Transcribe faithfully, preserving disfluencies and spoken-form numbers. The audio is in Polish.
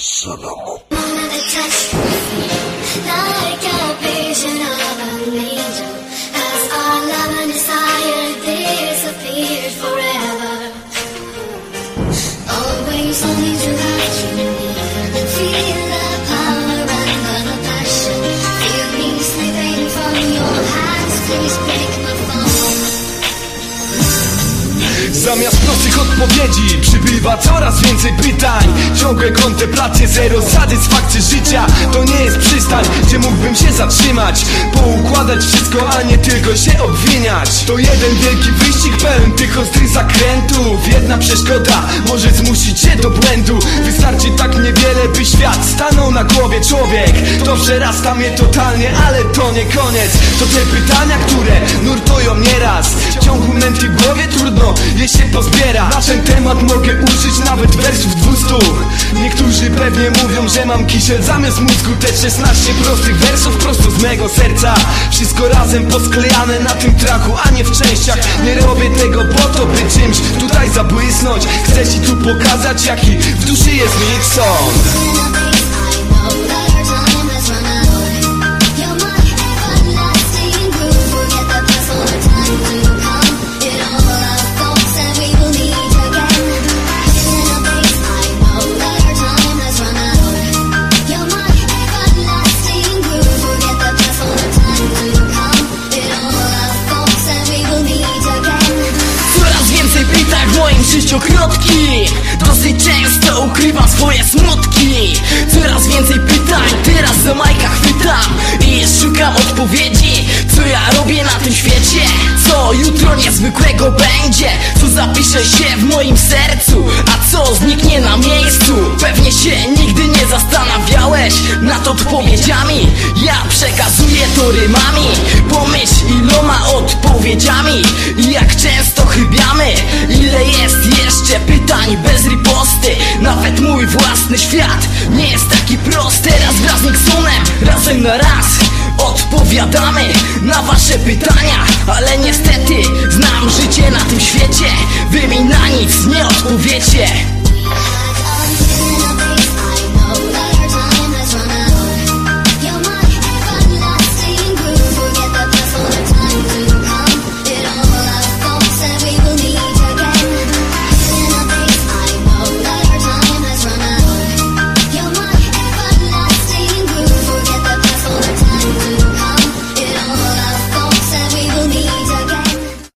Salamu. Zamiast prostych odpowiedzi przybywa coraz więcej pytań. Ciągłe kontemplacje, zero satysfakcji życia. To nie jest przystań, gdzie mógłbym się zatrzymać, poukładać wszystko, a nie tylko się obwiniać. To jeden wielki wyścig pełen tych ostrych zakrętów. Jedna przeszkoda może zmusić cię do błędu. Wystarczy tak niewiele, by świat stanął na głowie. Człowiek to przerasta mnie totalnie, ale to nie koniec. To te pytania, które nurtują nieraz. W ciągu mętli w głowie trudno je się pozbiera. Na ten temat mogę użyć nawet wersów dwustu. Niektórzy pewnie mówią, że mam kisiel zamiast mózgu. Te szesnaście prostych wersów prosto z mego serca. Wszystko razem posklejane na tym traku, a nie w częściach. Nie robię tego po to, by czymś tutaj zabłysnąć. Chcę ci tu pokazać, jaki w duszy jest mi sąd. Życiokrotki, dosyć często ukrywam swoje smutki. Coraz więcej pytań, teraz za Majka chwytam i szukam odpowiedzi. Co ja robię na tym świecie? Co jutro niezwykłego będzie? Co zapisze się w moim sercu? A co zniknie na miejscu? Pewnie się nigdy nie zastanawiałeś nad odpowiedziami. Ja przekazuję to rymami. Pomyśl iloma odpowiedziami i jak często chybiamy. Ile jest jeszcze pytań bez riposty. Nawet mój własny świat nie jest taki prosty. Raz wraz z Nixonem, razem na raz odpowiadamy na wasze pytania. Ale niestety znam życie na tym świecie. Wy mi na nic nie odpowiecie.